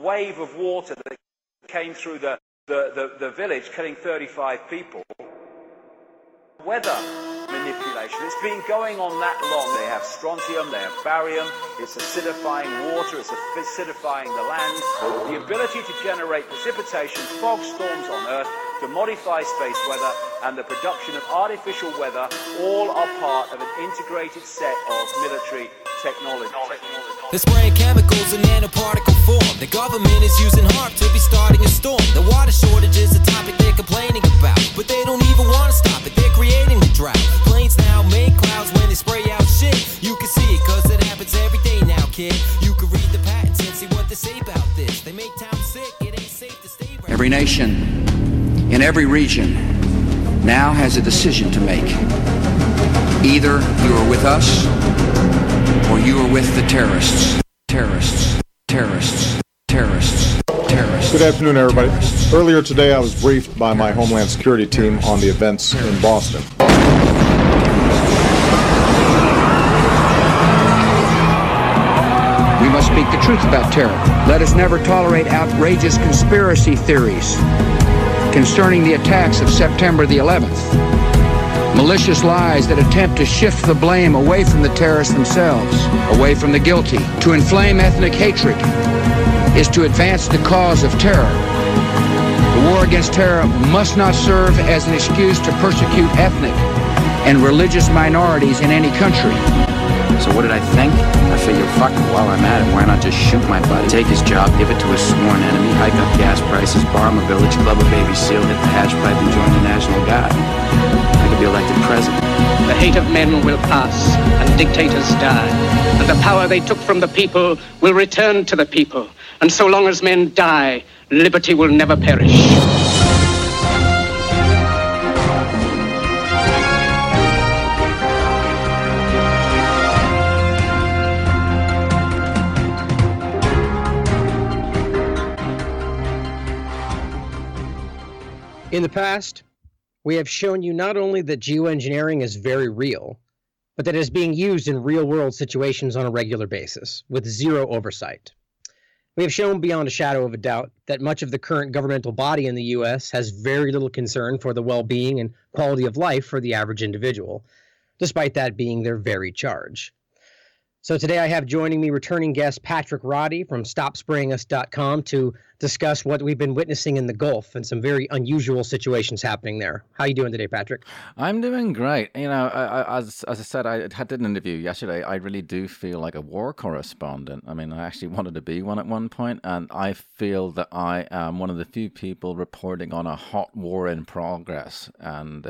wave of water that came through the village, killing 35 people. Weather manipulation. It's been going on that long. They have strontium, they have barium, it's acidifying water, it's acidifying the land. The ability to generate precipitation, fog storms on Earth, to modify space weather, and the production of artificial weather, all are part of an integrated set of military technology. They're spraying chemicals in nanoparticle form. The government is using HAARP to be starting a storm. The water shortage is a topic they're complaining about, but they don't even want to stop it. They're creating the drought. Planes now make clouds when they spray out shit. You can see it cause it happens every day now, kid. You can read the patents and see what they say about this. They make towns sick, it ain't safe to stay right. Every nation in every region now has a decision to make. Either you are with us or you are with the terrorists. Terrorists. Terrorists. Terrorists. Terrorists. Good afternoon, everybody. Earlier today, I was briefed by my Homeland Security team on the events in Boston. We must speak the truth about terror. Let us never tolerate outrageous conspiracy theories concerning the attacks of September the 11th. Malicious lies that attempt to shift the blame away from the terrorists themselves, away from the guilty. To inflame ethnic hatred is to advance the cause of terror. The war against terror must not serve as an excuse to persecute ethnic and religious minorities in any country. So what did I think? I figured, fuck it, while I'm at it, why not just shoot my buddy? Take his job, give it to a sworn enemy, hike up gas prices, bomb a village, club a baby seal, hit the hash pipe, and join the National Guard. I could be elected president. The hate of men will pass, and dictators die. And the power they took from the people will return to the people. And so long as men die, liberty will never perish. In the past, we have shown you not only that geoengineering is very real, but that it is being used in real-world situations on a regular basis, with zero oversight. We have shown beyond a shadow of a doubt that much of the current governmental body in the U.S. has very little concern for the well-being and quality of life for the average individual, despite that being their very charge. So today I have joining me returning guest Patrick Roddy from StopSprayingUs.com to discuss what we've been witnessing in the Gulf and some very unusual situations happening there. How are you doing today, Patrick? I'm doing great. You know, as I said, I did an interview yesterday. I really do feel like a war correspondent. I mean, I actually wanted to be one at one point, and I feel that I am one of the few people reporting on a hot war in progress, and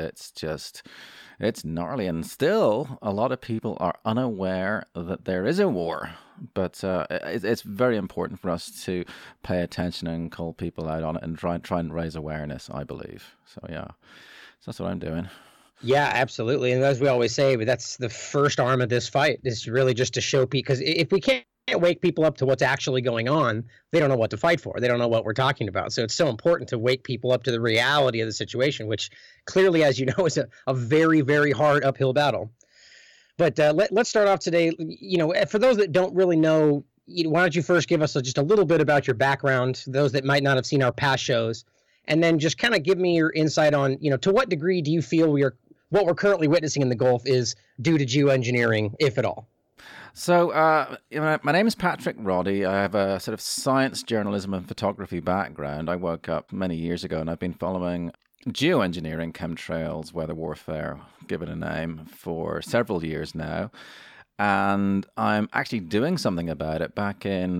it's gnarly, and still a lot of people are unaware that there is a war. But it's very important for us to pay attention and call people out on it and try and raise awareness, I believe. So, yeah, so that's what I'm doing. Yeah, absolutely. And as we always say, but that's the first arm of this fight, is really just to show people, because if we can't wake people up to what's actually going on, they don't know what to fight for. They don't know what we're talking about. So it's so important to wake people up to the reality of the situation, which clearly, as you know, is a very, very hard uphill battle. But let's start off today. You know, for those that don't really know, why don't you first give us just a little bit about your background, those that might not have seen our past shows, and then just kind of give me your insight on, to what degree do you feel what we're currently witnessing in the Gulf is due to geoengineering, if at all? So, my name is Patrick Roddy. I have a sort of science, journalism, and photography background. I woke up many years ago, and I've been following geoengineering, chemtrails, weather warfare, give it a name, for several years now. And I'm actually doing something about it. Back in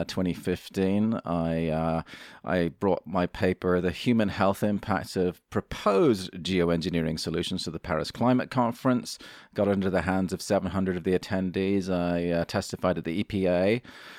2015, I brought my paper, The Human Health Impacts of Proposed Geoengineering Solutions to the Paris Climate Conference. Got it into the hands of 700 of the attendees. I testified at the EPA.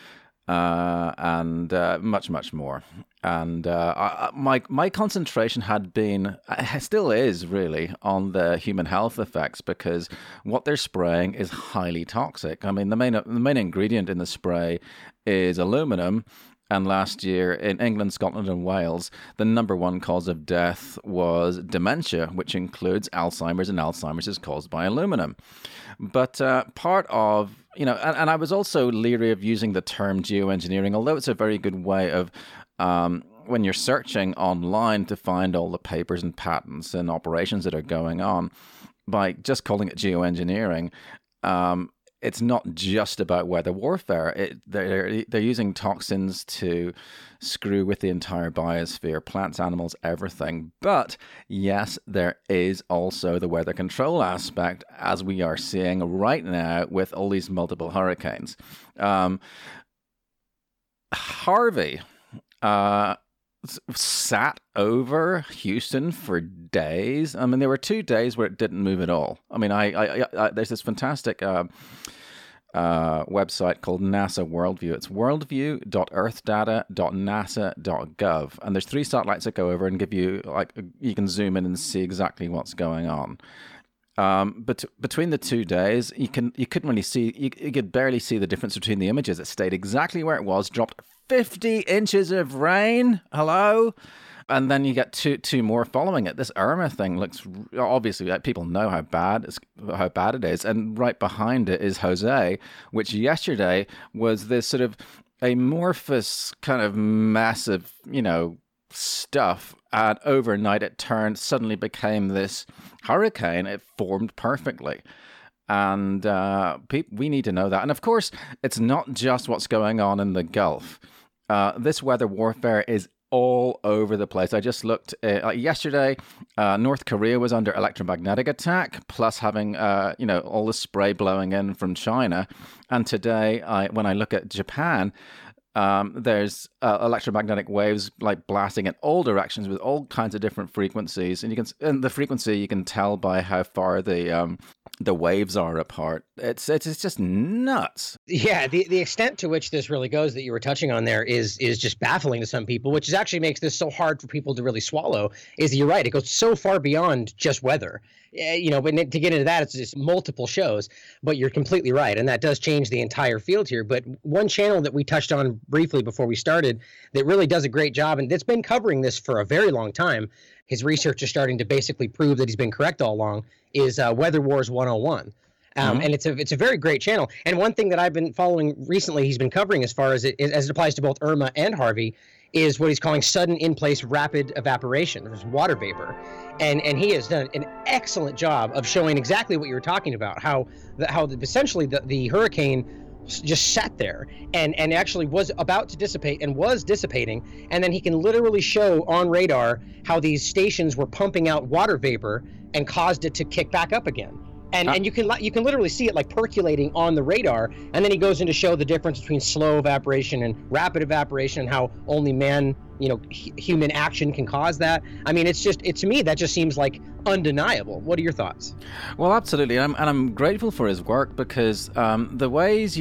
And much, much more. And my concentration had been, still is really, on the human health effects, because what they're spraying is highly toxic. I mean, the main ingredient in the spray is aluminum, And last year in England, Scotland, and Wales, the number one cause of death was dementia, which includes Alzheimer's, and Alzheimer's is caused by aluminum. But part of, and I was also leery of using the term geoengineering, although it's a very good way of, when you're searching online to find all the papers and patents and operations that are going on, by just calling it geoengineering, it's not just about weather warfare. They're using toxins to screw with the entire biosphere, plants, animals, everything. But yes, there is also the weather control aspect, as we are seeing right now with all these multiple hurricanes. Harvey sat over Houston for days. I mean, there were 2 days where it didn't move at all. I mean, I there's this fantastic website called NASA Worldview. It's worldview.earthdata.nasa.gov, and there's 3 satellites that go over and give you, you can zoom in and see exactly what's going on. But between the 2 days, you couldn't really see. You could barely see the difference between the images. It stayed exactly where it was. Dropped 50 inches of rain. Hello. And then you get two more following it. This Irma thing looks, obviously, people know how bad it is. And right behind it is Jose, which yesterday was this sort of amorphous kind of massive, stuff. And overnight it suddenly became this hurricane. It formed perfectly. And we need to know that. And of course, it's not just what's going on in the Gulf. This weather warfare is all over the place. I just looked yesterday. North Korea was under electromagnetic attack, plus having all the spray blowing in from China. And today, when I look at Japan, there's electromagnetic waves like blasting in all directions with all kinds of different frequencies, and the frequency you can tell by how far the waves are apart. It's just nuts. Yeah, the extent to which this really goes that you were touching on there is just baffling to some people, which actually makes this so hard for people to really swallow. Is you're right, it goes so far beyond just weather. But to get into that, it's just multiple shows. But you're completely right, and that does change the entire field here. But one channel that we touched on briefly before we started that really does a great job, and that's been covering this for a very long time, his research is starting to basically prove that he's been correct all along, is Weather Wars 101. And it's a very great channel. And one thing that I've been following recently, he's been covering as far as it applies to both Irma and Harvey, is what he's calling sudden in-place rapid evaporation. There's water vapor. And he has done an excellent job of showing exactly what you were talking about, how essentially the hurricane just sat there and actually was about to dissipate and was dissipating. And then he can literally show on radar how these stations were pumping out water vapor and caused it to kick back up again. And you can literally see it like percolating on the radar. And then he goes in to show the difference between slow evaporation and rapid evaporation, and how only human action can cause that. I mean, to me, that just seems like undeniable. What are your thoughts? Well, absolutely, and I'm grateful for his work, because the ways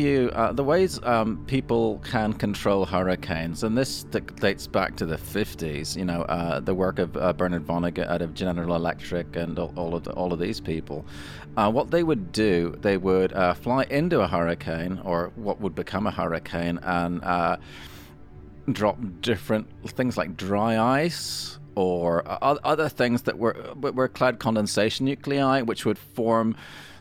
people can control hurricanes, and this dates back to the 50s. The work of Bernard Vonnegut out of General Electric and all of these people. What they would do, they would fly into a hurricane, or what would become a hurricane, and drop different things like dry ice or other things that were cloud condensation nuclei, which would form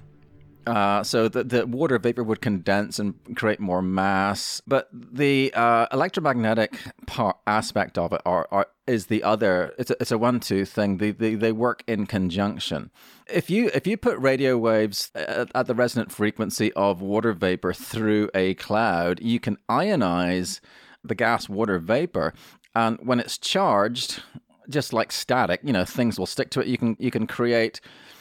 so the water vapor would condense and create more mass. But the electromagnetic aspect of it is the other. It's a 1-2 thing. They work in conjunction. If you put radio waves at the resonant frequency of water vapor through a cloud, you can ionize the gas water vapor, and when it's charged, just like static, things will stick to it. You can create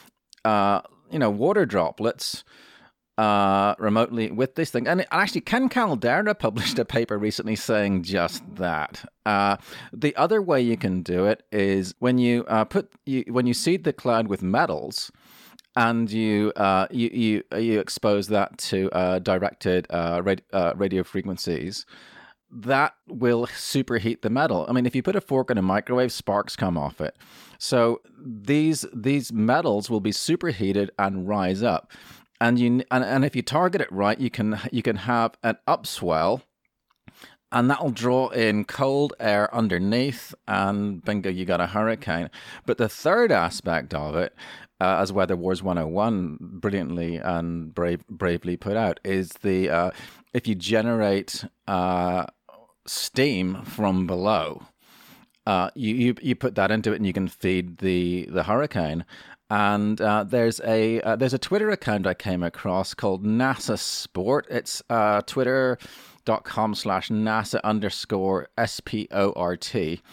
water droplets remotely with this thing. And actually, Ken Caldeira published a paper recently saying just that. The other way you can do it is when you seed the cloud with metals, and you expose that to directed radio frequencies, that will superheat the metal. I mean, if you put a fork in a microwave, sparks come off it. So these metals will be superheated and rise up. And if you target it right, you can have an upswell and that'll draw in cold air underneath, and bingo, you got a hurricane. But the third aspect of it, as Weather Wars 101 brilliantly and bravely put out, is the if you generate steam from below, you put that into it, and you can feed the hurricane. And there's a Twitter account I came across called NASA Sport. It's twitter.com/NASA_SPORT.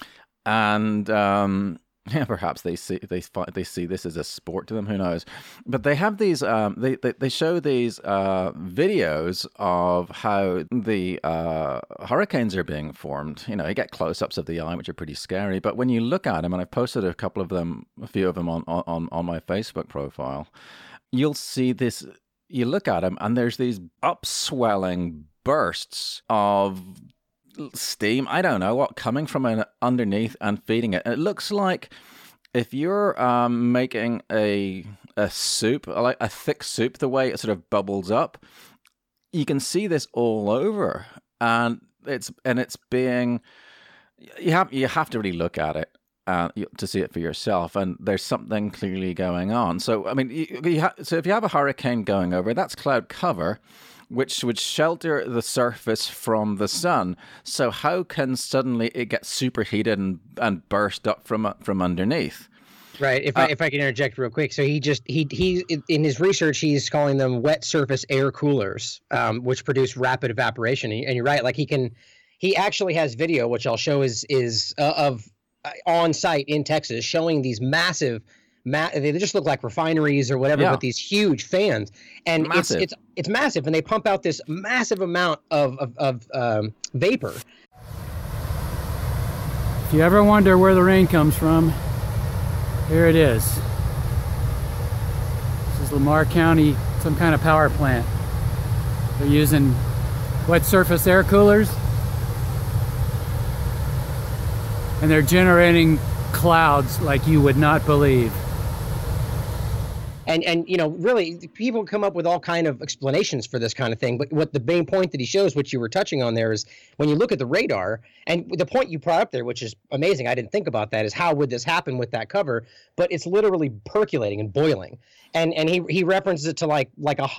And yeah, perhaps they see this as a sport to them. Who knows? But they have these. They show these videos of how the hurricanes are being formed. You get close-ups of the eye, which are pretty scary. But when you look at them, and I've posted a few of them on my Facebook profile, you'll see this. You look at them, and there's these upswelling bursts of steam, I don't know what, coming from underneath and feeding it. It looks like if you're making a soup, like a thick soup, the way it sort of bubbles up, you can see this all over, and it's being, you have to really look at it to see it for yourself, and there's something clearly going on. So I mean, so if you have a hurricane going over, that's cloud cover, which would shelter the surface from the sun. So how can suddenly it get superheated and burst up from underneath? Right. If I can interject real quick, so he in his research, he's calling them wet surface air coolers, which produce rapid evaporation. And you're right. Like he actually has video, which I'll show is of on site in Texas, showing these massive. They just look like refineries or whatever, with these huge fans, and massive. It's massive, and they pump out this massive amount of vapor. If you ever wonder where the rain comes from, here it is. This is Lamar County, some kind of power plant. They're using wet surface air coolers, and they're generating clouds like you would not believe. And really, people come up with all kind of explanations for this kind of thing. But what the main point that he shows, which you were touching on there, is when you look at the radar, and the point you brought up there, which is amazing, I didn't think about that, is how would this happen with that cover? But it's literally percolating and boiling. And he references it to like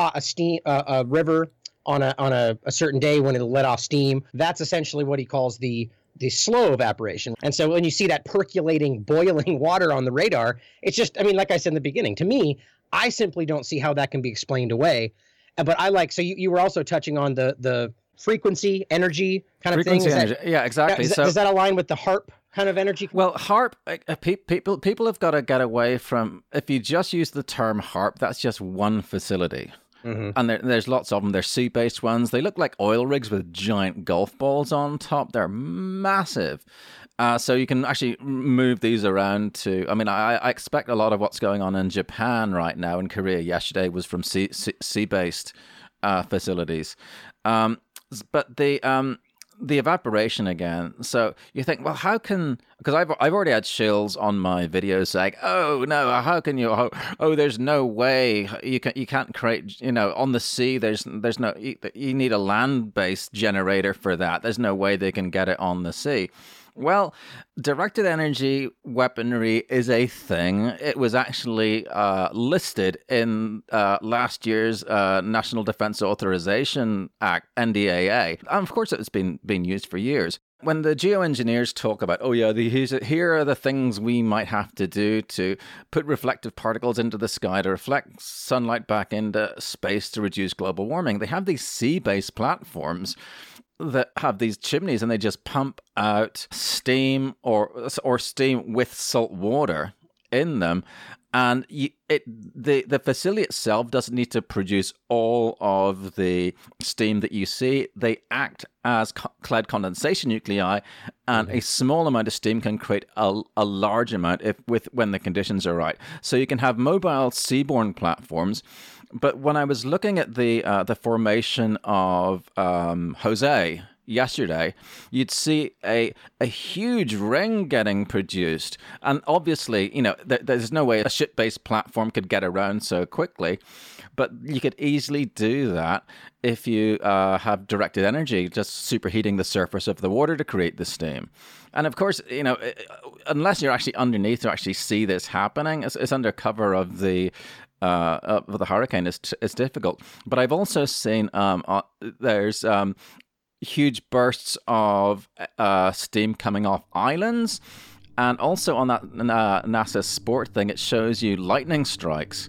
a river on a certain day when it'll let off steam. That's essentially what he calls the slow evaporation. And so when you see that percolating, boiling water on the radar, it's just, I mean, like I said in the beginning, to me, I simply don't see how that can be explained away. But so you were also touching on the frequency, energy kind of thing. Yeah, exactly. Does that align with the HAARP kind of energy? Well, HAARP, people have got to get away from, if you just use the term HAARP, that's just one facility. Mm-hmm. And there's lots of them. They're sea-based ones. They look like oil rigs with giant golf balls on top. They're massive. So you can actually move these around to... I mean, I expect a lot of what's going on in Japan right now and Korea yesterday was from sea-based facilities. But the evaporation again. So you think, well, how can... Because I've already had shills on my videos saying, oh, no, how can you... Oh, there's no way. You can't create... on the sea, there's no... You need a land-based generator for that. There's no way they can get it on the sea. Well, directed energy weaponry is a thing. It was actually listed in last year's National Defense Authorization Act, NDAA. And of course, it's been used for years. When the geoengineers talk about, oh yeah, here are the things we might have to do to put reflective particles into the sky to reflect sunlight back into space to reduce global warming, they have these sea-based platforms that have these chimneys, and they just pump out steam or steam with salt water in them, and the facility itself doesn't need to produce all of the steam that you see. They act as cloud condensation nuclei, and a small amount of steam can create a large amount when the conditions are right. So you can have mobile seaborne platforms. But when I was looking at the formation of Jose yesterday, you'd see a huge ring getting produced. And obviously, you know, there's no way a ship-based platform could get around so quickly. But you could easily do that if you have directed energy, just superheating the surface of the water to create the steam. And of course, you know, unless you're actually underneath to actually see this happening, it's under cover of the hurricane. It's difficult. But I've also seen there's huge bursts of steam coming off islands, and also on that NASA Sport thing, it shows you lightning strikes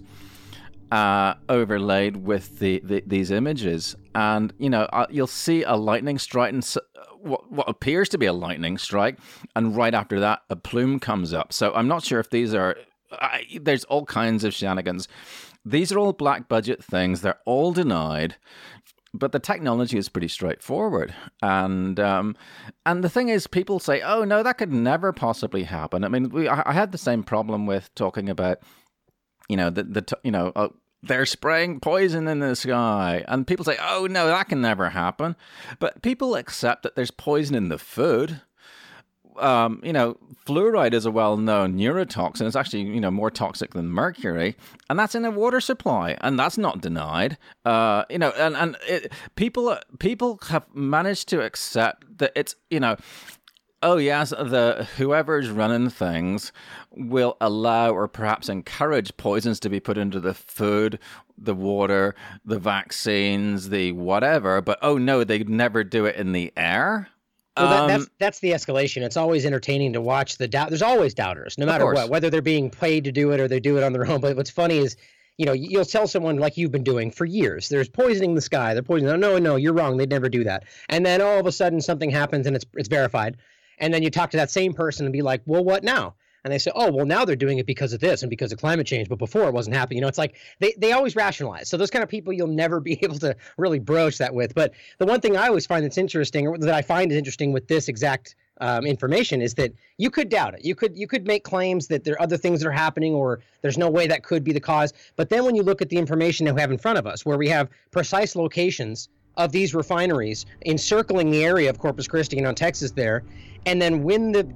overlaid with these images. And, you know, you'll see a lightning strike, and what appears to be a lightning strike, and right after that, a plume comes up. So I'm not sure if these are... there's all kinds of shenanigans. These are all black budget things. They're all denied. But the technology is pretty straightforward. And the thing is, people say, oh, no, that could never possibly happen. I mean, I had the same problem with talking about, you know, they're spraying poison in the sky. And people say, oh, no, that can never happen. But people accept that there's poison in the food. You know, fluoride is a well-known neurotoxin. It's actually, you know, more toxic than mercury, and that's in a water supply, and that's not denied. You know, and people have managed to accept that it's, you know, oh yes, whoever's running things will allow or perhaps encourage poisons to be put into the food, the water, the vaccines, the whatever. But oh no, they'd never do it in the air. Well, that's the escalation. It's always entertaining to watch the doubt. There's always doubters, no matter what, whether they're being paid to do it or they do it on their own. But what's funny is, you know, you'll tell someone like you've been doing for years, there's poisoning the sky. They're poisoning. No, you're wrong. They'd never do that. And then all of a sudden something happens and it's verified. And then you talk to that same person and be like, well, what now? And they say, oh, well, now they're doing it because of this and because of climate change. But before it wasn't happening. You know, it's like they always rationalize. So those kind of people you'll never be able to really broach that with. But the one thing I always find that's interesting, or that I find is interesting with this exact information, is that you could doubt it. You could make claims that there are other things that are happening or there's no way that could be the cause. But then when you look at the information that we have in front of us, where we have precise locations of these refineries encircling the area of Corpus Christi and on Texas there, and then when the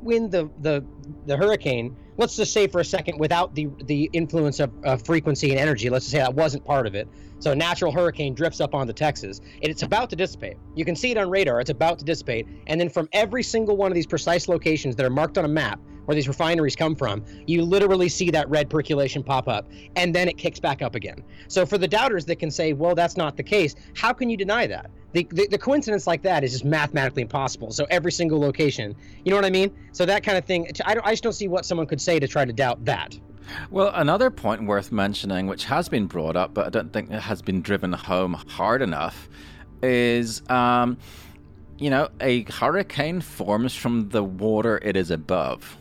hurricane, let's just say for a second, without the influence of frequency and energy, let's just say that wasn't part of it. So a natural hurricane drifts up onto Texas, and it's about to dissipate. You can see it on radar. It's about to dissipate. And then from every single one of these precise locations that are marked on a map where these refineries come from, you literally see that red percolation pop up, and then it kicks back up again. So for the doubters that can say, well, that's not the case, how can you deny that? The coincidence like that is just mathematically impossible. So every single location, you know what I mean? So that kind of thing, I just don't see what someone could say to try to doubt that. Well, another point worth mentioning, which has been brought up, but I don't think it has been driven home hard enough, is, you know, a hurricane forms from the water it is above.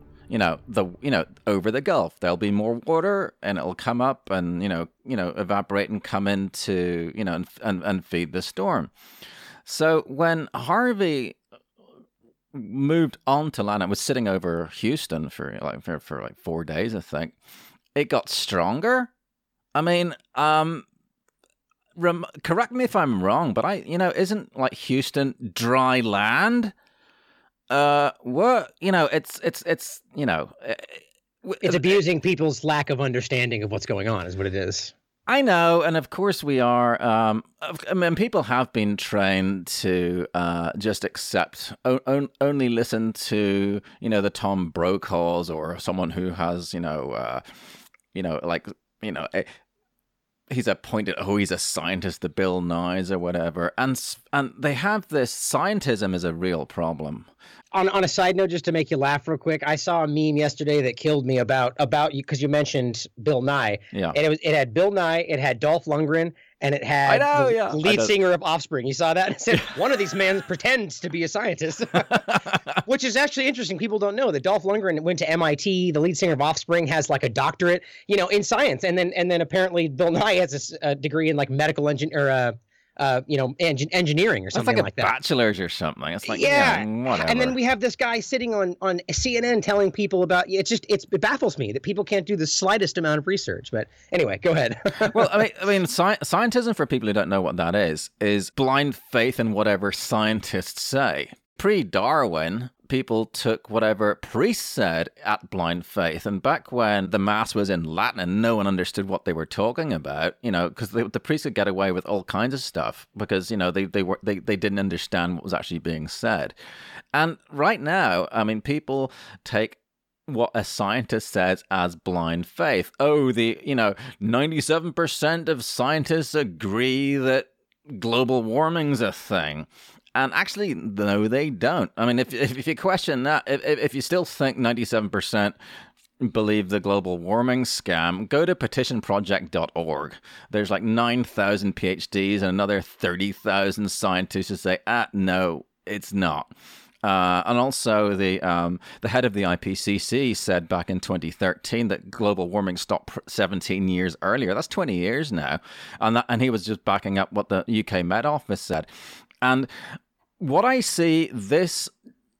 Over the Gulf, there'll be more water, and it'll come up and evaporate and come into and feed the storm. So when Harvey moved on to land, it was sitting over Houston for 4 days, I think. It got stronger. I mean, correct me if I'm wrong, but isn't like Houston dry land? It's abusing people's lack of understanding of what's going on, is what it is. I know, and of course we are. People have been trained to just accept, only listen to, the Tom Brokaws or someone who has, he's appointed, he's a scientist, the Bill Nyes or whatever, and they have this scientism is a real problem. On a side note, just to make you laugh real quick, I saw a meme yesterday that killed me about you, because you mentioned Bill Nye. Yeah. And it had Bill Nye, it had Dolph Lundgren, and it had the lead singer of Offspring. You saw that? It said, one of these men pretends to be a scientist, which is actually interesting. People don't know that Dolph Lundgren went to MIT. The lead singer of Offspring has like a doctorate, in science. And then apparently Bill Nye has a degree in like medical engineering or something like like a that. bachelor's or something. It's like, yeah, whatever. And then we have this guy sitting on CNN telling people about it baffles me that people can't do the slightest amount of research. But anyway, go ahead. Well, I mean, scientism, for people who don't know what that is blind faith in whatever scientists say. Pre-Darwin, people took whatever priests said at blind faith. And back when the Mass was in Latin and no one understood what they were talking about, because the priests could get away with all kinds of stuff because, they didn't understand what was actually being said. And right now, I mean, people take what a scientist says as blind faith. Oh, 97% of scientists agree that global warming's a thing. And actually, no, they don't. I mean, if you question that, if you still think 97% believe the global warming scam, go to petitionproject.org. There's like 9,000 PhDs and another 30,000 scientists who say, no, it's not. And also the head of the IPCC said back in 2013 that global warming stopped 17 years earlier. That's 20 years now. And he was just backing up what the UK Met Office said. And what I see this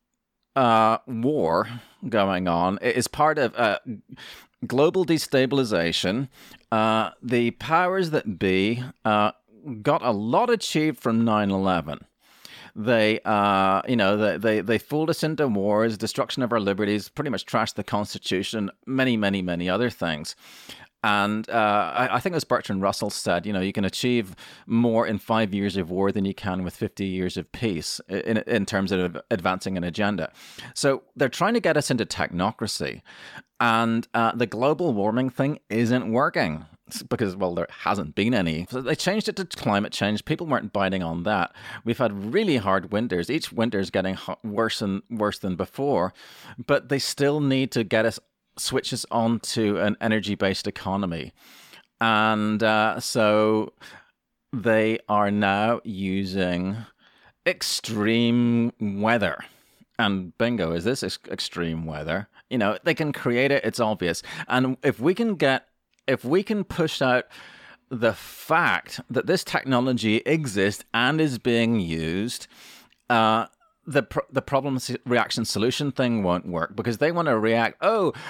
war going on is part of global destabilization. The powers that be got a lot achieved from 9/11. They fooled us into wars, destruction of our liberties, pretty much trashed the Constitution, many, many, many other things. And I think as Bertrand Russell said, you can achieve more in 5 years of war than you can with 50 years of peace in terms of advancing an agenda. So they're trying to get us into technocracy. And the global warming thing isn't working because, well, there hasn't been any. So they changed it to climate change. People weren't biting on that. We've had really hard winters. Each winter is getting worse and worse than before. But they still need to get us switches on to an energy-based economy. And so they are now using extreme weather. And bingo, is this extreme weather? They can create it, it's obvious. And if we can push out the fact that this technology exists and is being used, the problem reaction solution thing won't work because they want to react,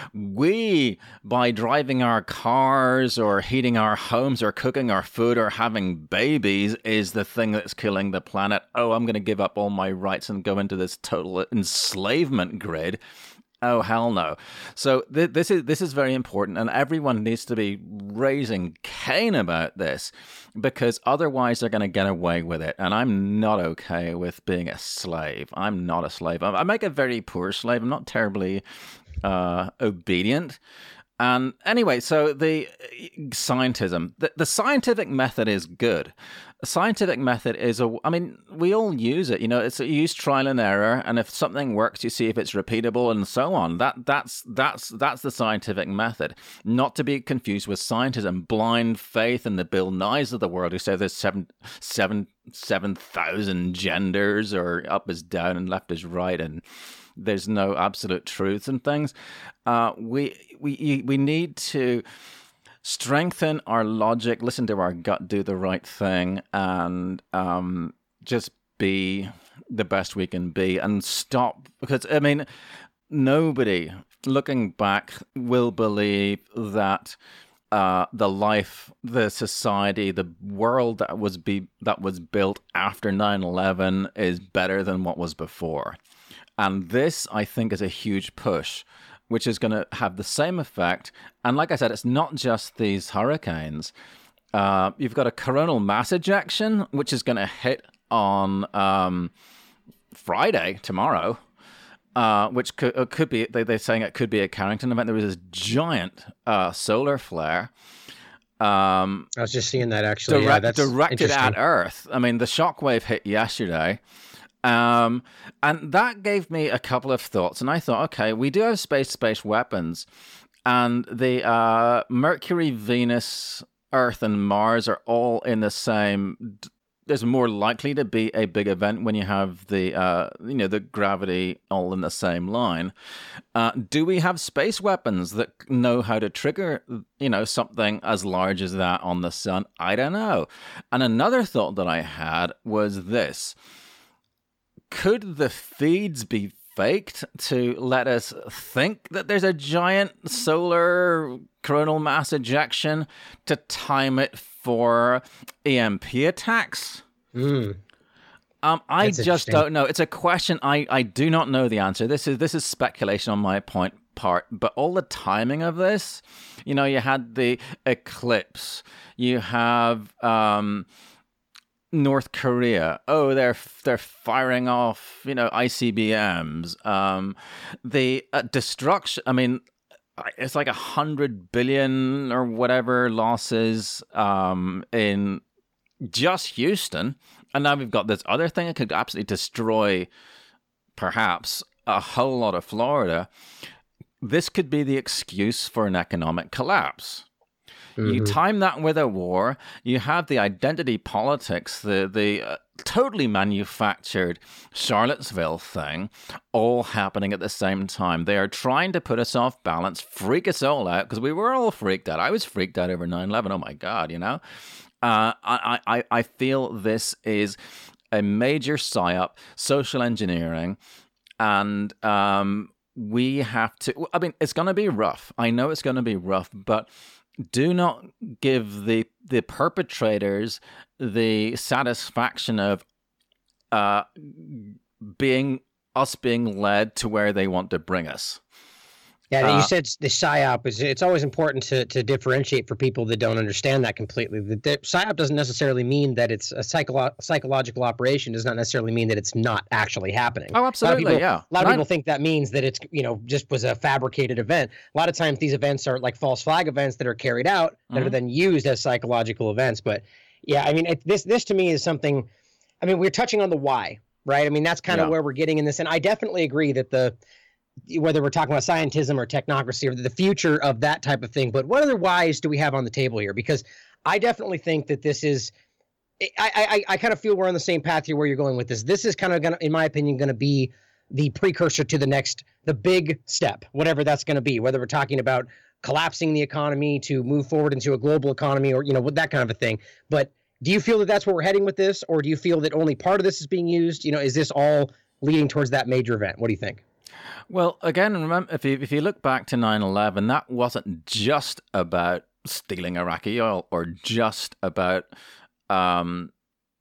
by driving our cars or heating our homes or cooking our food or having babies is the thing that's killing the planet. I'm going to give up all my rights and go into this total enslavement grid. Oh, hell no. So this is very important, and everyone needs to be raising Cain about this because otherwise they're going to get away with it. And I'm not okay with being a slave. I'm not a slave. I make a very poor slave. I'm not terribly obedient. And anyway, so the scientism, the scientific method is good. A scientific method is we all use it. You use trial and error, and if something works, you see if it's repeatable and so on. That's the scientific method. Not to be confused with scientism, blind faith, and the Bill Nyes of the world who say there's 7,000 genders, or up is down and left is right, and there's no absolute truths and things. We need to strengthen our logic, listen to our gut, do the right thing, and just be the best we can be and stop. Because, nobody looking back will believe that the life, the society, the world that was built after 9/11 is better than what was before. And this, I think, is a huge push, which is going to have the same effect. And like I said, it's not just these hurricanes. You've got a coronal mass ejection, which is going to hit on Friday, tomorrow, which could be, they're saying it could be a Carrington event. There was this giant solar flare. I was just seeing that, actually. That's directed at Earth. The shockwave hit yesterday. And that gave me a couple of thoughts. And I thought, okay, we do have space weapons. And the Mercury, Venus, Earth, and Mars are all in the same there's more likely to be a big event when you have the the gravity all in the same line. Do we have space weapons that know how to trigger something as large as that on the sun? I don't know. And another thought that I had was this: could the feeds be faked to let us think that there's a giant solar coronal mass ejection to time it for EMP attacks? I just don't know. It's a question I do not know the answer. This is speculation on my part, but all the timing of this, you had the eclipse, you have North Korea. Oh, they're firing off, ICBMs. The destruction. I mean, it's like 100 billion or whatever losses in just Houston, and now we've got this other thing that could absolutely destroy, perhaps, a whole lot of Florida. This could be the excuse for an economic collapse. You time that with a war, you have the identity politics, the totally manufactured Charlottesville thing all happening at the same time. They are trying to put us off balance, freak us all out, because we were all freaked out. I was freaked out over 9/11. Oh my God, I feel this is a major psyop, social engineering, and we have to... I mean, it's going to be rough. I know it's going to be rough, but do not give the perpetrators the satisfaction of being led to where they want to bring us. Yeah, you said the PSYOP it's always important to differentiate for people that don't understand that completely. The PSYOP doesn't necessarily mean that it's a psychological operation. Does not necessarily mean that it's not actually happening. Oh, absolutely, A lot of people think that means that it's, just was a fabricated event. A lot of times these events are like false flag events that are carried out that are then used as psychological events. But yeah, I mean, this to me is something, I mean, we're touching on the why, right? I mean, that's kind of where we're getting in this. And I definitely agree that whether we're talking about scientism or technocracy or the future of that type of thing. But what other whys do we have on the table here? Because I definitely think that this is, I kind of feel we're on the same path here where you're going with this. This is kind of going to, in my opinion, going to be the precursor to the big step, whatever that's going to be, whether we're talking about collapsing the economy to move forward into a global economy or, that kind of a thing. But do you feel that that's where we're heading with this? Or do you feel that only part of this is being used? Is this all leading towards that major event? What do you think? Well, again, remember, if you look back to 9/11, that wasn't just about stealing Iraqi oil or just about, going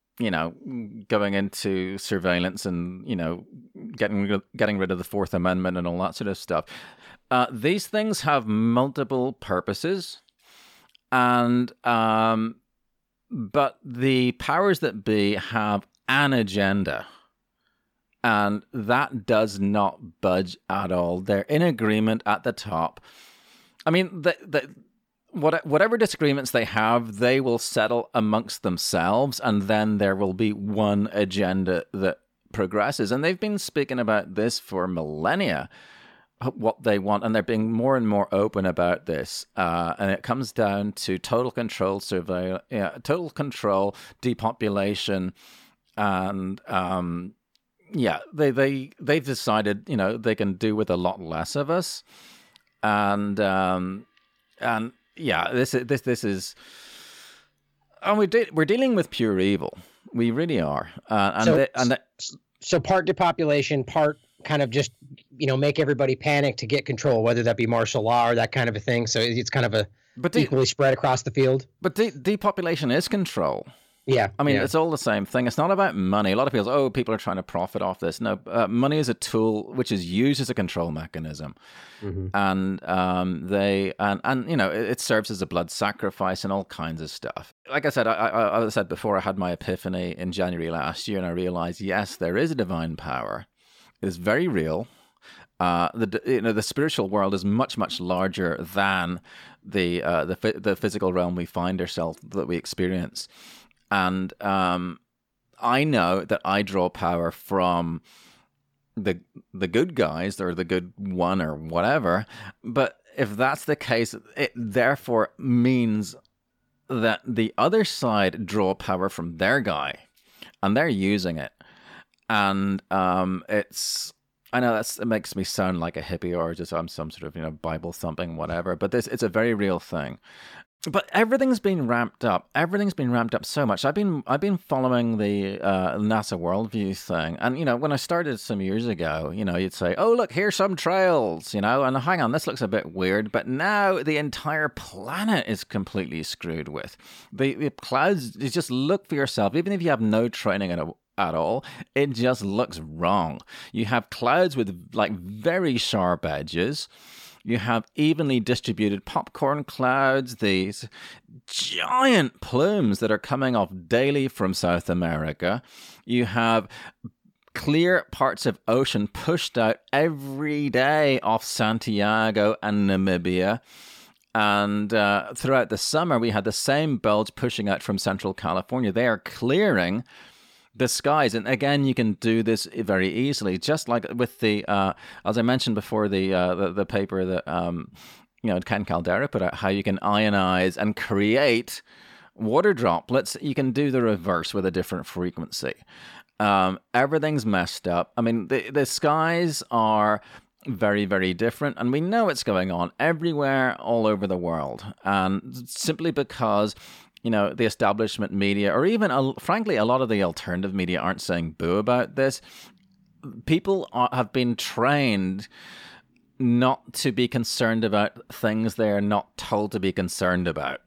into surveillance and, getting rid of the Fourth Amendment and all that sort of stuff. These things have multiple purposes, and but the powers that be have an agenda. And that does not budge at all. They're in agreement at the top. I mean, whatever disagreements they have, they will settle amongst themselves, and then there will be one agenda that progresses. And they've been speaking about this for millennia, what they want, and they're being more and more open about this. And it comes down to total control, total control, depopulation, and they've decided, they can do with a lot less of us, and this is, and we're dealing with pure evil. We really are, so part depopulation, part kind of just make everybody panic to get control, whether that be martial law or that kind of a thing. So it's kind of equally spread across the field. But depopulation is control. Yeah. I mean, it's all the same thing. It's not about money. A lot of people say, people are trying to profit off this. No, money is a tool which is used as a control mechanism. And it serves as a blood sacrifice and all kinds of stuff. Like I said, I said before, I had my epiphany in January last year, and I realized, yes, there is a divine power. It is very real. The spiritual world is much, much larger than the physical realm we find ourselves, that we experience. And I know that I draw power from the good guys or the good one or whatever. But if that's the case, it therefore means that the other side draw power from their guy. and they're using it. And I know it makes me sound like a hippie or just I'm some sort of, Bible thumping whatever, but it's a very real thing. But everything's been ramped up. Everything's been ramped up so much. I've been following the NASA Worldview thing, and when I started some years ago, you'd say, "Oh, look, here's some trails," and hang on, this looks a bit weird. But now the entire planet is completely screwed with the clouds. You just look for yourself, even if you have no training at all, it just looks wrong. You have clouds with like very sharp edges. You have evenly distributed popcorn clouds, these giant plumes that are coming off daily from South America. You have clear parts of ocean pushed out every day off Santiago and Namibia. And throughout the summer, we had the same bulge pushing out from Central California. They are clearing the skies. And again, you can do this very easily, just like with the, as I mentioned before, the paper that, Ken Caldera put out, how you can ionize and create water droplets. You can do the reverse with a different frequency. Everything's messed up. I mean, the skies are very, very different, and we know it's going on everywhere all over the world. And simply because the establishment media, or even, frankly, a lot of the alternative media aren't saying boo about this. People have been trained not to be concerned about things they're not told to be concerned about.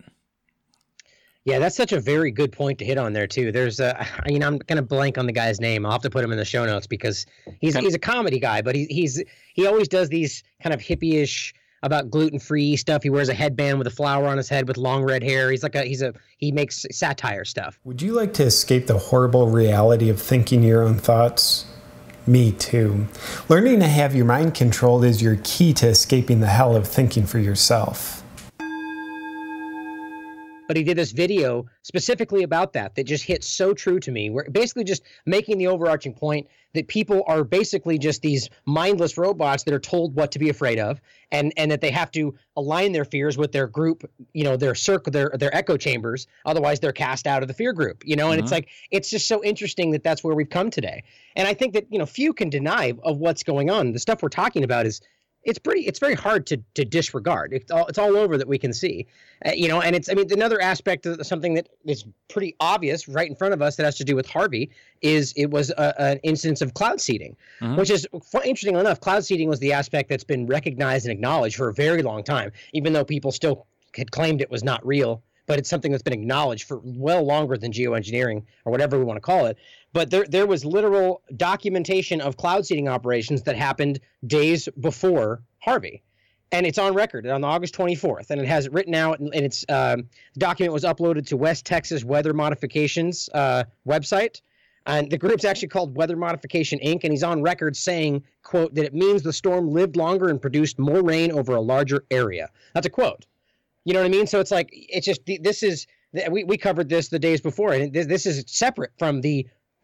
Yeah, that's such a very good point to hit on there too. There's I'm going to blank on the guy's name. I'll have to put him in the show notes because he's a comedy guy, but he always does these kind of hippie-ish about gluten-free stuff. He wears a headband with a flower on his head with long red hair. He makes satire stuff. Would you like to escape the horrible reality of thinking your own thoughts? Me too. Learning to have your mind controlled is your key to escaping the hell of thinking for yourself. But he did this video specifically about that just hit so true to me. We're basically just making the overarching point that people are basically just these mindless robots that are told what to be afraid of, and that they have to align their fears with their group, their circle, their echo chambers. Otherwise, they're cast out of the fear group, and it's just so interesting that that's where we've come today. And I think that, few can deny of what's going on. The stuff we're talking about it's very hard to disregard. It's all over that we can see, and another aspect of something that is pretty obvious right in front of us that has to do with Harvey is it was an instance of cloud seeding, which is interesting enough. Cloud seeding was the aspect that's been recognized and acknowledged for a very long time, even though people still had claimed it was not real. But it's something that's been acknowledged for well longer than geoengineering or whatever we want to call it. But there was literal documentation of cloud seeding operations that happened days before Harvey. And it's on record on August 24th. And it has it written out, and it's the document was uploaded to West Texas Weather Modifications website. And the group's actually called Weather Modification, Inc., and he's on record saying, quote, that it means the storm lived longer and produced more rain over a larger area. That's a quote. You know what I mean? So we covered this the days before, and this is separate from the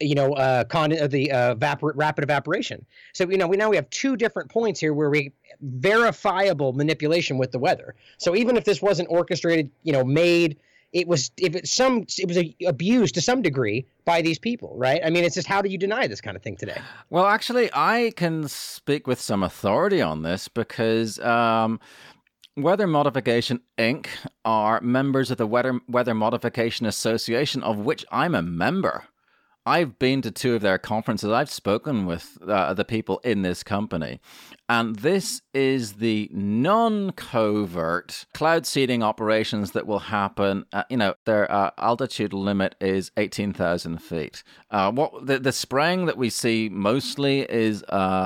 rapid evaporation. So we have two different points here where we verifiable manipulation with the weather. So even if this wasn't orchestrated, made, it was abused to some degree by these people, right? I mean, it's just, how do you deny this kind of thing today? Well, actually, I can speak with some authority on this because Weather Modification, Inc. are members of the Weather Modification Association, of which I'm a member. I've been to two of their conferences. I've spoken with the people in this company. And this is the non-covert cloud seeding operations that will happen. Their altitude limit is 18,000 feet. The spraying that we see mostly is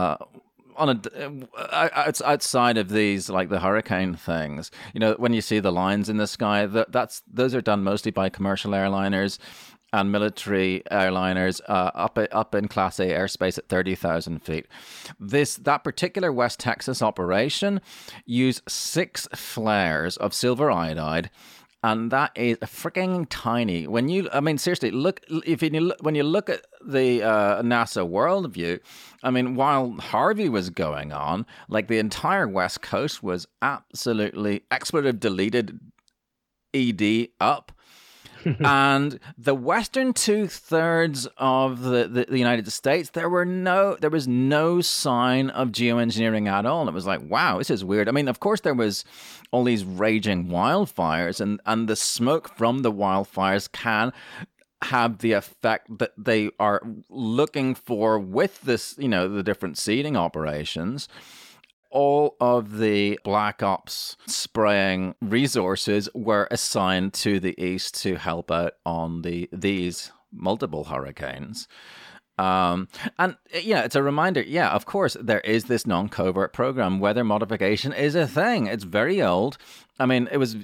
it's outside of these, like the hurricane things. When you see the lines in the sky, those are done mostly by commercial airliners and military airliners up in Class A airspace at 30,000 feet. That particular West Texas operation used 6 flares of silver iodide, and that is freaking tiny. Seriously, when you look at the NASA Worldview, while Harvey was going on, like the entire West Coast was absolutely expletive deleted, ED up. And the western 2/3 of the United States, there was no sign of geoengineering at all. And it was like, wow, this is weird. I mean, of course, there was all these raging wildfires, and the smoke from the wildfires can have the effect that they are looking for with this, the different seeding operations. All of the Black Ops spraying resources were assigned to the east to help out on these multiple hurricanes. And it's a reminder. Yeah, of course, there is this non-covert program. Weather modification is a thing. It's very old. I mean, it was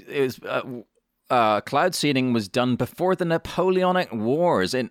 cloud seeding was done before the Napoleonic Wars in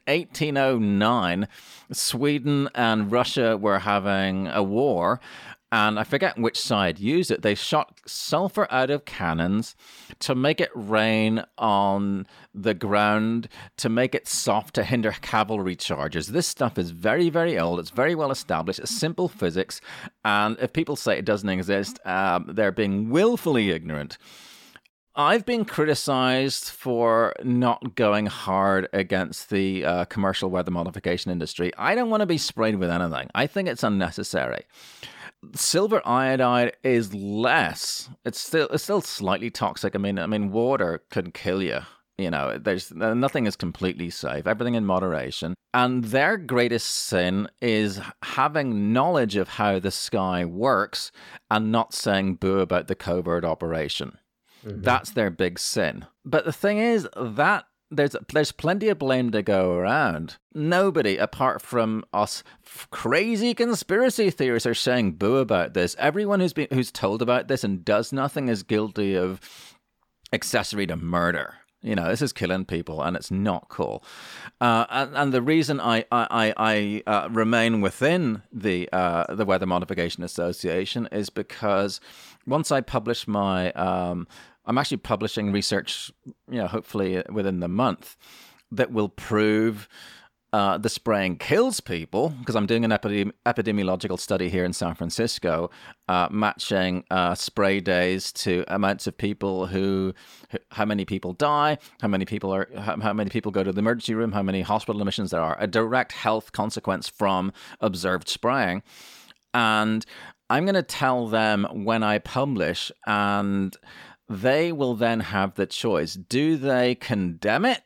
1809. Sweden and Russia were having a war. And I forget which side used it. They shot sulfur out of cannons to make it rain on the ground, to make it soft, to hinder cavalry charges. This stuff is very, very old. It's very well established. It's simple physics. And if people say it doesn't exist, they're being willfully ignorant. I've been criticized for not going hard against the commercial weather modification industry. I don't want to be sprayed with anything. I think it's unnecessary. Silver iodide is less. It's still slightly toxic. I mean, water can kill you. There's nothing is completely safe. Everything in moderation. And their greatest sin is having knowledge of how the sky works and not saying boo about the covert operation. Mm-hmm. That's their big sin. But the thing is that there's plenty of blame to go around. Nobody, apart from us crazy conspiracy theorists, are saying boo about this. Everyone who's told about this and does nothing is guilty of accessory to murder. This is killing people, and it's not cool. And the reason I remain within the Weather Modification Association is because once I publish my I'm actually publishing research, hopefully within the month, that will prove the spraying kills people, because I'm doing an epidemiological study here in San Francisco, matching spray days to amounts of people how many people die, how many people go to the emergency room, how many hospital admissions there are, a direct health consequence from observed spraying. And I'm going to tell them when I publish, and they will then have the choice. Do they condemn it?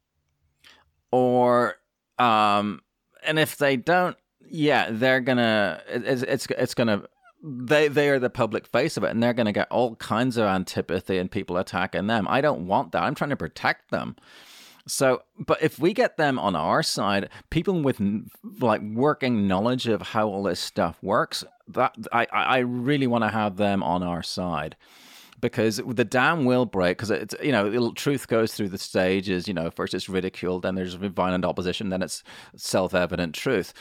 Or, and if they don't, they're gonna, it's gonna, they are the public face of it, and they're gonna get all kinds of antipathy and people attacking them. I don't want that. I'm trying to protect them. So, but if we get them on our side, people with working knowledge of how all this stuff works, that I really want to have them on our side. Because the dam will break, because it's, truth goes through the stages. First it's ridiculed, then there's violent opposition, then it's self-evident truth.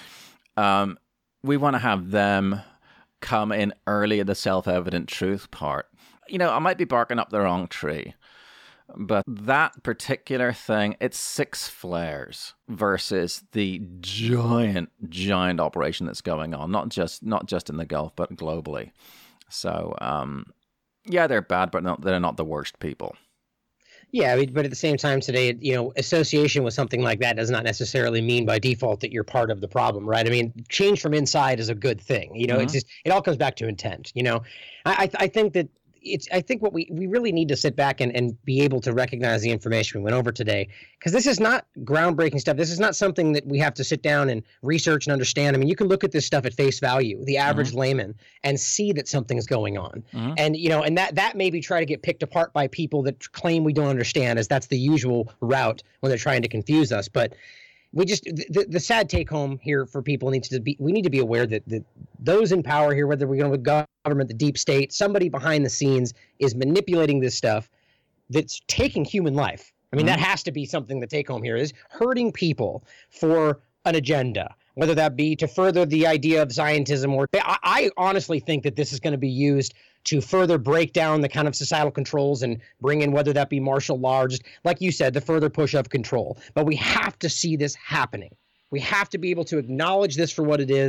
We want to have them come in early in the self-evident truth part. I might be barking up the wrong tree, but that particular thing, it's 6 flares versus the giant operation that's going on, not just in the Gulf, but globally. So, yeah, they're bad, but they're not the worst people. Yeah, but at the same time today, association with something like that does not necessarily mean by default that you're part of the problem, right? I mean, change from inside is a good thing. It's just, it all comes back to intent. I think that I think what we really need to sit back and be able to recognize the information we went over today, because this is not groundbreaking stuff. This is not something that we have to sit down and research and understand. I mean, you can look at this stuff at face value, the average layman, and see that something's going on. And, and that maybe try to get picked apart by people that claim we don't understand, as that's the usual route when they're trying to confuse us. But we just, the sad take home here for people we need to be aware that those in power here, whether we're going with government, the deep state, somebody behind the scenes is manipulating this stuff that's taking human life. I mean, that has to be something the take home here is hurting people for an agenda, whether that be to further the idea of scientism, or I honestly think that this is going to be used to further break down the kind of societal controls and bring in, whether that be martial law or just, like you said, the further push of control. But we have to see this happening. We have to be able to acknowledge this for what it is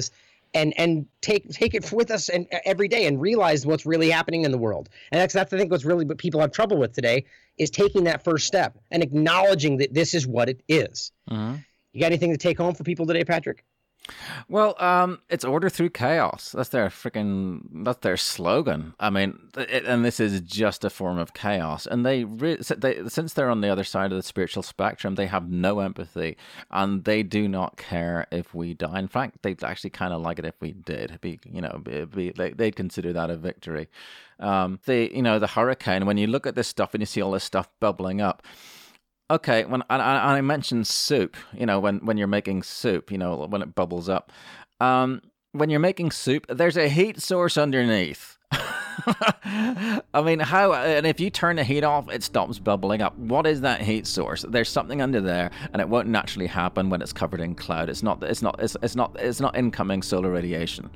and take it with us and every day and realize what's really happening in the world. And that's I think what's really what people have trouble with today is taking that first step and acknowledging that this is what it is. Mm-hmm. You got anything to take home for people today, Patrick? Well, it's order through chaos. That's their slogan. I mean, and this is just a form of chaos. And they since they're on the other side of the spiritual spectrum, they have no empathy, and they do not care if we die. In fact, they'd actually kind of like it if we did. They'd consider that a victory. The hurricane. When you look at this stuff and you see all this stuff bubbling up. Okay, when I mentioned soup, when you're making soup, when it bubbles up, when you're making soup, there's a heat source underneath. I mean, and if you turn the heat off, it stops bubbling up. What is that heat source? There's something under there, and it won't naturally happen when it's covered in cloud. It's not incoming solar radiation.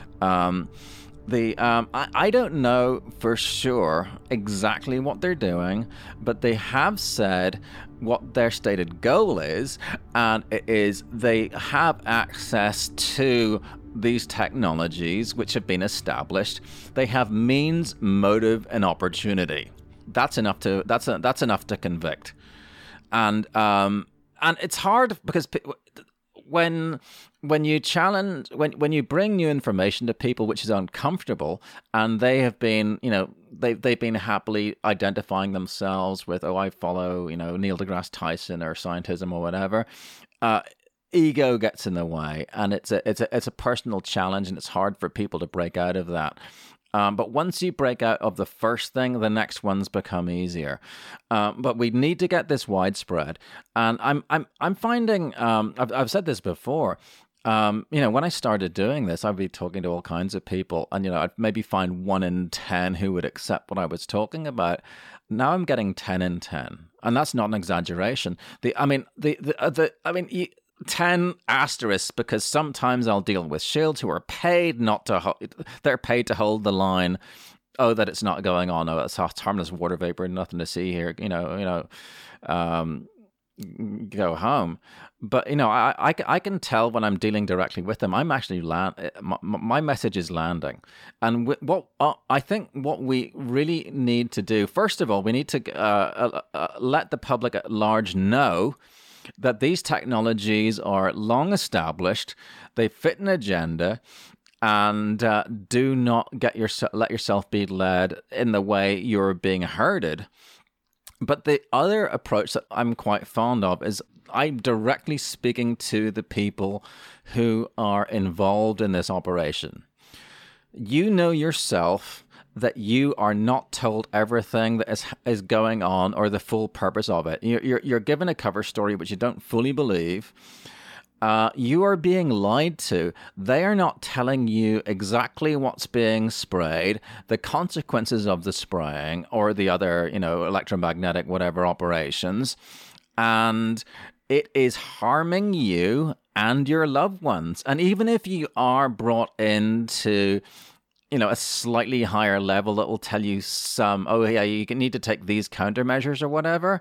I don't know for sure exactly what they're doing, but they have said what their stated goal is, and it is they have access to these technologies which have been established. They have means, motive, and opportunity. That's enough to convict, and it's hard because when you bring new information to people which is uncomfortable, and they have been, they've been happily identifying themselves with, I follow, Neil deGrasse Tyson or scientism or whatever, ego gets in the way, and it's a personal challenge, and it's hard for people to break out of that. But once you break out of the first thing, the next ones become easier. But we need to get this widespread. And I'm finding, I've said this before, when I started doing this, I'd be talking to all kinds of people, and I'd maybe find 1 in 10 who would accept what I was talking about. Now I'm getting 10 in 10, and that's not an exaggeration. 10 asterisks, because sometimes I'll deal with shields who are paid they're paid to hold the line. Oh, that it's not going on. Oh, it's harmless water vapor, nothing to see here. Go home. But I can tell when I'm dealing directly with them. I'm actually my message is landing. And I think what we really need to do, first of all, we need to let the public at large know that these technologies are long established, they fit an agenda, and do not let yourself be led in the way you're being herded. But the other approach that I'm quite fond of is I'm directly speaking to the people who are involved in this operation. You know yourself that you are not told everything that is going on or the full purpose of it. You're given a cover story which you don't fully believe. You are being lied to. They are not telling you exactly what's being sprayed, the consequences of the spraying, or the other, electromagnetic whatever operations. And it is harming you and your loved ones. And even if you are brought into a slightly higher level that will tell you you need to take these countermeasures or whatever,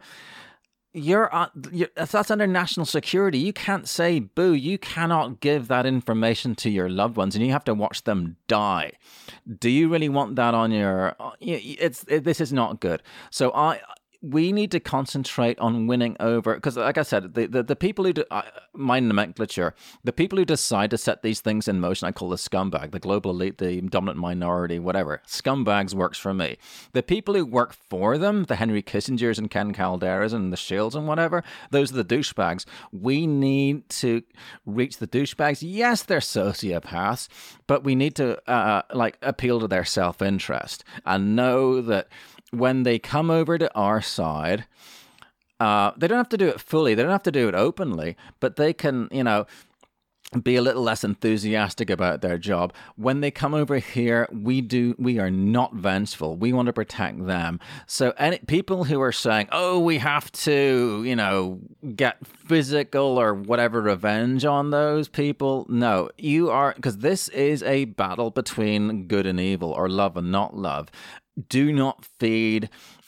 that's under national security. You can't say boo. You cannot give that information to your loved ones, and you have to watch them die. Do you really want that on your? This is not good. So we need to concentrate on winning over, because like I said, the people who my nomenclature, the people who decide to set these things in motion, I call the scumbag, the global elite, the dominant minority, whatever. Scumbags works for me. The people who work for them, the Henry Kissingers and Ken Calderas and the Shields and whatever, those are the douchebags. We need to reach the douchebags. Yes, they're sociopaths, but we need to appeal to their self-interest and know that when they come over to our side, they don't have to do it fully. They don't have to do it openly, but they can, be a little less enthusiastic about their job. When they come over here, we are not vengeful. We want to protect them. So any people who are saying, we have to, get physical or whatever revenge on those people, no, because this is a battle between good and evil, or love and not love. Do not feed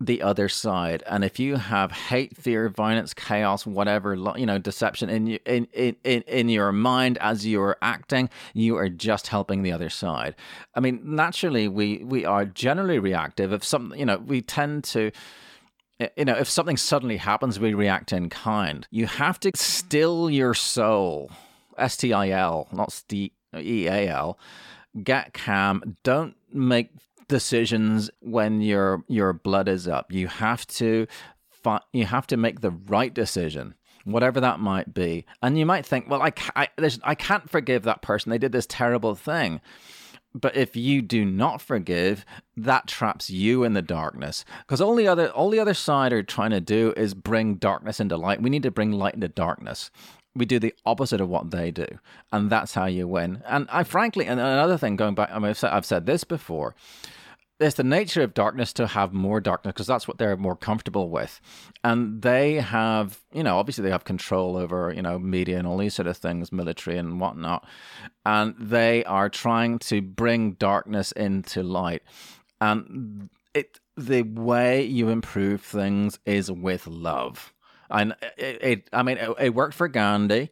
the other side. And if you have hate, fear, violence, chaos, whatever, deception in your mind as you're acting, you are just helping the other side. I mean, naturally, we are generally reactive. If something, we tend to, if something suddenly happens, we react in kind. You have to still your soul, STIL, not STEAL. Get calm. Don't make decisions when your blood is up. You have to make the right decision, whatever that might be. And you might think, well, I can't forgive that person. They did this terrible thing. But if you do not forgive, that traps you in the darkness. Because all the other side are trying to do is bring darkness into light. We need to bring light into darkness. We do the opposite of what they do, and that's how you win. And frankly, and another thing, going back, I've said this before, it's the nature of darkness to have more darkness because that's what they're more comfortable with. And they have, obviously they have control over, media and all these sort of things, military and whatnot. And they are trying to bring darkness into light. And the way you improve things is with love. And it worked for Gandhi.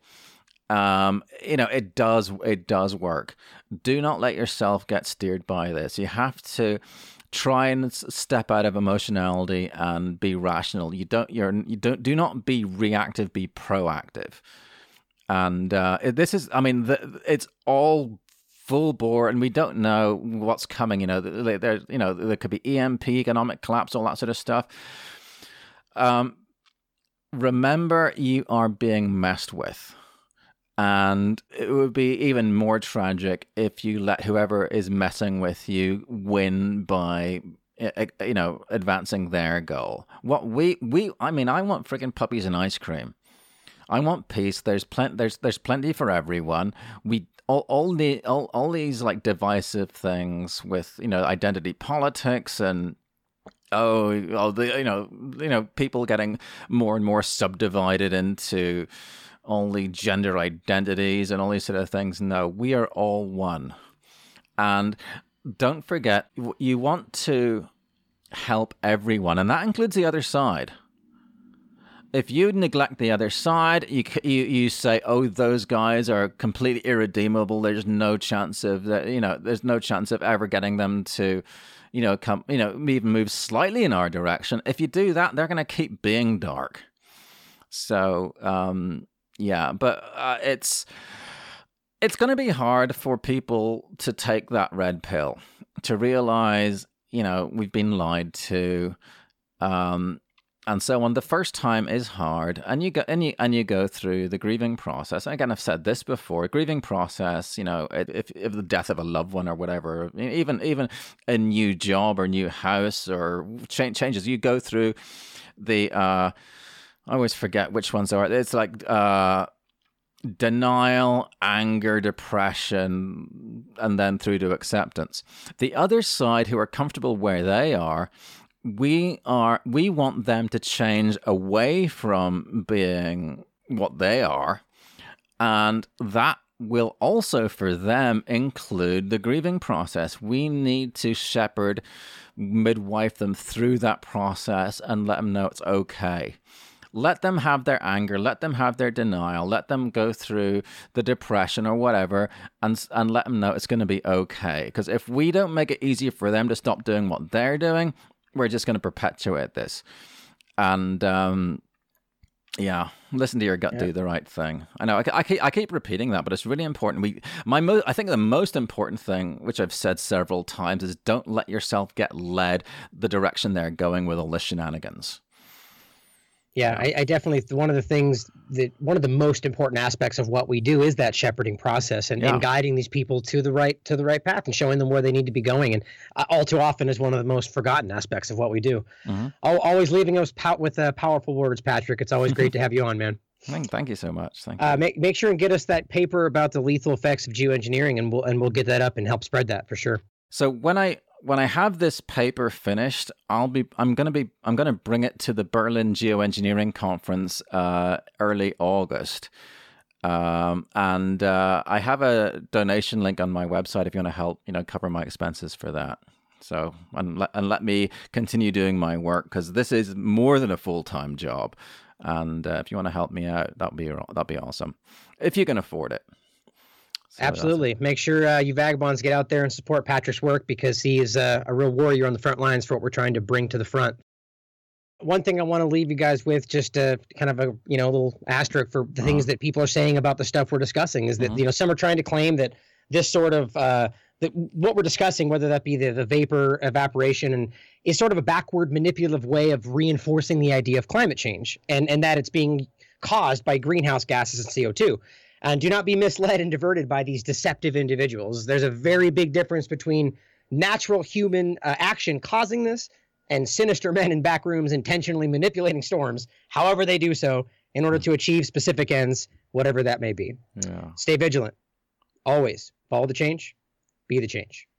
It does work. Do not let yourself get steered by this. You have to try and step out of emotionality and be rational. Do not be reactive, be proactive. And it's all full bore, and we don't know what's coming. There could be EMP, economic collapse, all that sort of stuff. Remember, you are being messed with. And it would be even more tragic if you let whoever is messing with you win by, advancing their goal. I want freaking puppies and ice cream. I want peace. There's plenty for everyone. All these like divisive things with identity politics and people getting more and more subdivided into only gender identities and all these sort of things. No, we are all one. And don't forget, you want to help everyone, and that includes the other side. If you neglect the other side, you say, "Oh, those guys are completely irredeemable. There's no chance of that. There's no chance of ever getting them to, even move slightly in our direction." If you do that, they're going to keep being dark. So, it's going to be hard for people to take that red pill, to realize, we've been lied to. And so on. The first time is hard, and you go through the grieving process. And again, I've said this before: grieving process. If the death of a loved one or whatever, even a new job or new house or changes, you go through the. I always forget which ones are. It's like denial, anger, depression, and then through to acceptance. The other side, who are comfortable where they are. We want them to change away from being what they are, and that will also for them include the grieving process. We need to shepherd, midwife them through that process and let them know it's okay. Let them have their anger, let them have their denial, let them go through the depression or whatever, and let them know it's going to be okay. Because if we don't make it easier for them to stop doing what they're doing, we're just going to perpetuate this. And listen to your gut, do the right thing. I know I keep repeating that, but it's really important. I think the most important thing, which I've said several times, is don't let yourself get led the direction they're going with all the shenanigans. Yeah, I definitely, one of the most important aspects of what we do is that shepherding process and guiding these people to the right path and showing them where they need to be going. And all too often is one of the most forgotten aspects of what we do. Mm-hmm. Always leaving us with powerful words, Patrick. It's always great to have you on, man. Thank you so much. Thank you. Make sure and get us that paper about the lethal effects of geoengineering, and we'll get that up and help spread that for sure. So when I have this paper finished, I'm gonna bring it to the Berlin Geoengineering Conference early August, and I have a donation link on my website if you want to help cover my expenses for that. So, and let me continue doing my work, because this is more than a full-time job. And if you want to help me out, that'd be awesome, if you can afford it. So absolutely. Make sure you vagabonds get out there and support Patrick's work, because he is a real warrior on the front lines for what we're trying to bring to the front. One thing I want to leave you guys with, just kind of a little asterisk for the things that people are saying about the stuff we're discussing, is that some are trying to claim that this sort of that what we're discussing, whether that be the vapor evaporation, and is sort of a backward manipulative way of reinforcing the idea of climate change, and that it's being caused by greenhouse gases and CO2. And do not be misled and diverted by these deceptive individuals. There's a very big difference between natural human action causing this and sinister men in back rooms intentionally manipulating storms, however they do so, in order to achieve specific ends, whatever that may be. Yeah. Stay vigilant. Always follow the change. Be the change.